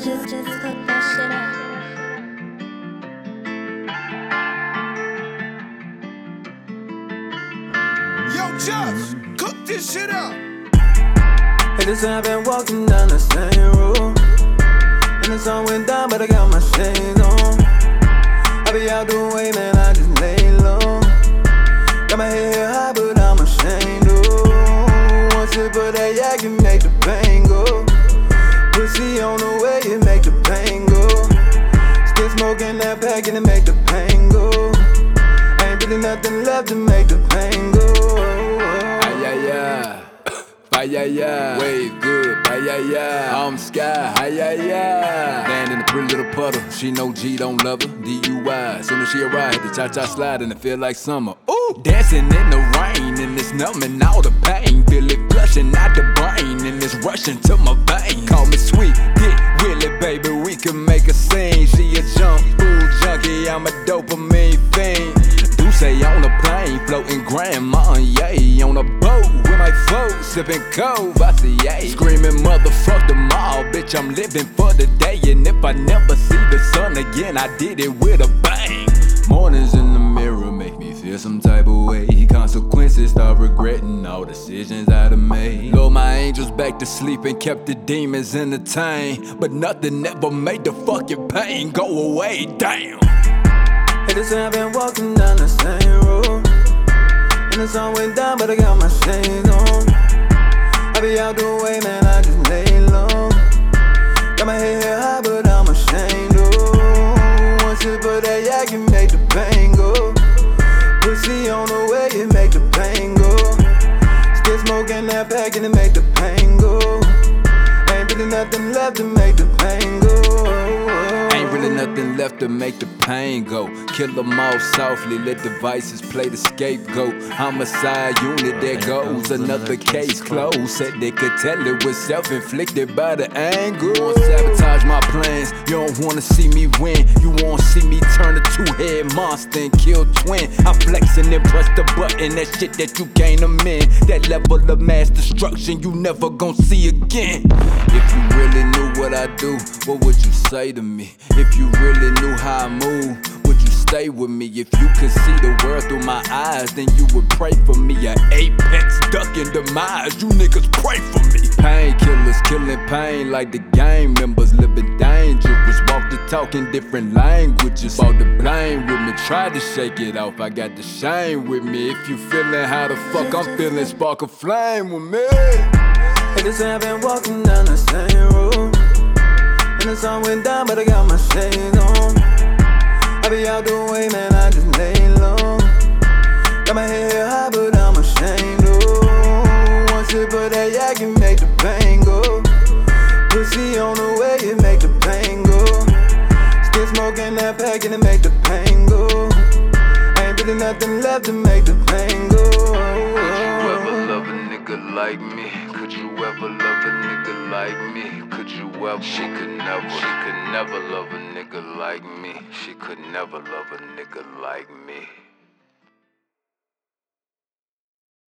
Just hook that shit up. Yo, Just, cook this shit up. Hey, this I've been walking down the same road, and the sun went down, but I got my shades on. I be out the way, man, I just lay low. Got my head held high, but I'm ashamed, oh. One sip of that yak can make the pain go. Pussy on the way, it make the pain go. Still smoking that pack and it make the pain go. Ain't really nothing left to make the pain go. Ay-ya-ya, ay-ya-ya, wave good, ay-ya-ya, I'm sky, ay-ya-ya. Land in a pretty little puddle, she know G don't love her, DUI. Soon as she arrive, the cha-cha slide and it feel like summer. Ooh, dancing in the rain and it's numbing all the pain. Feel it flushing out the brain and it's rushing to my veins. Call me sweet, dick, Willie, baby, we can make a scene. She a junk food junkie, I'm a dopamine fiend. Say on a plane, floating grandma, yay. On a boat with my folks, sipping cold, I say yay. Screaming motherfuck them all, bitch, I'm living for the day. And if I never see the sun again, I did it with a bang. Mornings in the mirror make me feel some type of way. Consequences, start regretting all decisions I done made. Lured my angels back to sleep and kept the demons entertained. But nothing ever made the fucking pain go away, damn. Hey, this I've been walking down the same road, and the sun went down, but I got my shades on. I be out the way, man, I just lay low. Got my head held high, but I'm ashamed, oh. One sip of that yak can make the pain go. Pussy on the way, it make the pain go. Still smoking that pack and it make the pain go. Ain't really nothing left to make the pain go. Ain't really nothing left to make the pain go. Kill them all softly, let devices play the scapegoat. Homicide unit, there goes another case closed. Said they could tell it was self-inflicted by the anger. You wanna sabotage my plans, you don't wanna see me win. You wanna see me turn a two-head monster and kill twin. I flex and then press the button, that shit that you can't amend. That level of mass destruction you never gon' see again. If you really knew what I do, what would you say to me? If you really knew how I move, would you stay with me? If you could see the world through my eyes, then you would pray for me. An apex ducking demise, you niggas pray for me. Painkillers killing pain like the gang members, living dangerous. Walk the talk in different languages. All the blame with me, try to shake it off. I got the shame with me. If you feeling how the fuck I'm feeling, spark a flame with me. Hey, this I've been walking down the same road, and the sun went down, but I got my shades on. I be out the way, man, I just lay low. Got my head held high, but I'm ashamed, oh. One sip of that yak can make the pain go. Pussy on the way, it make the pain go. Still smoking that pack and it make the pain go. Ain't really nothing left to make the pain go. Could you ever love a nigga like me? Could you ever love a nigga like me? Could you ever? She could never love a nigga like me. She could never love a nigga like me.